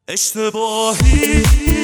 اشتباهی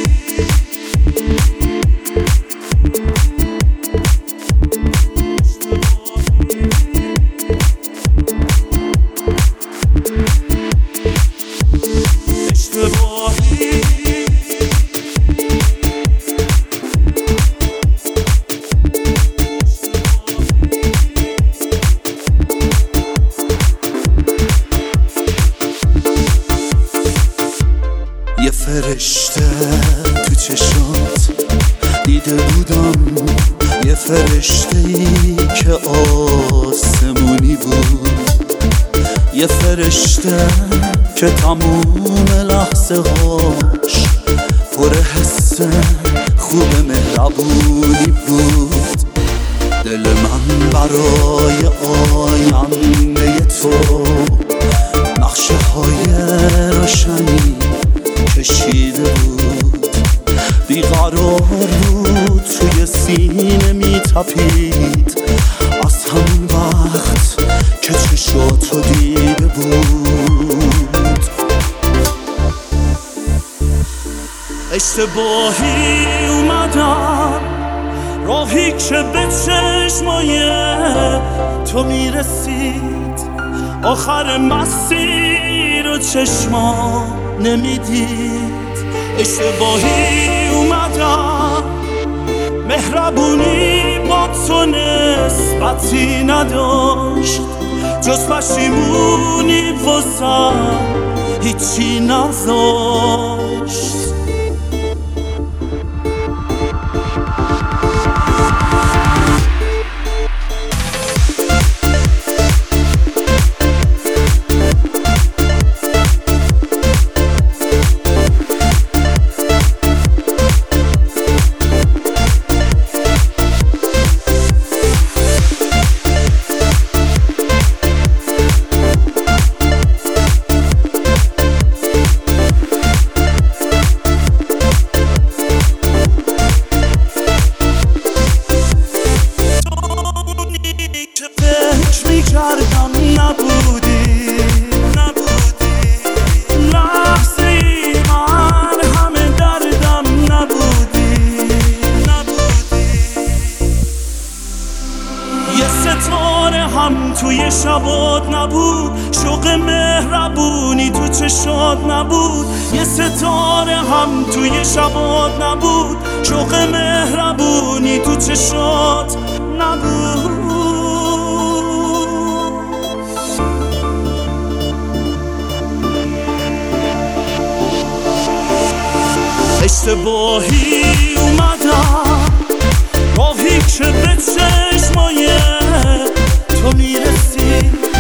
یه فرشته تو چشات دیده بودم، یه فرشته ای که آسمونی بود، یه فرشته که تموم لحظه هاش پر حس خوب مهربونی بود. دل من برای آینده تو نقشه های روشنی کشیده بود، بیقرار بود توی سینه میتپید از همون وقت که چشاتو دیده بود. اشتباهی اومدم راهی که به چشمای تو میرسید، آخر مسیر و چشما نمیدید. اشتباهی اومدم مهربونی با تو نسبتی نداشت، جز پشیمونی واسم هیچی نذاشت. نبودی لحظه ای من همه دردم نبودی. یه ستاره هم توی شبات نبود، شوق مهربونی تو چشات نبود. یه ستاره هم توی شبات نبود، شوق مهربونی تو چشات نبود. اشتباهی اومدم راهی که به چشمای تو میرسید،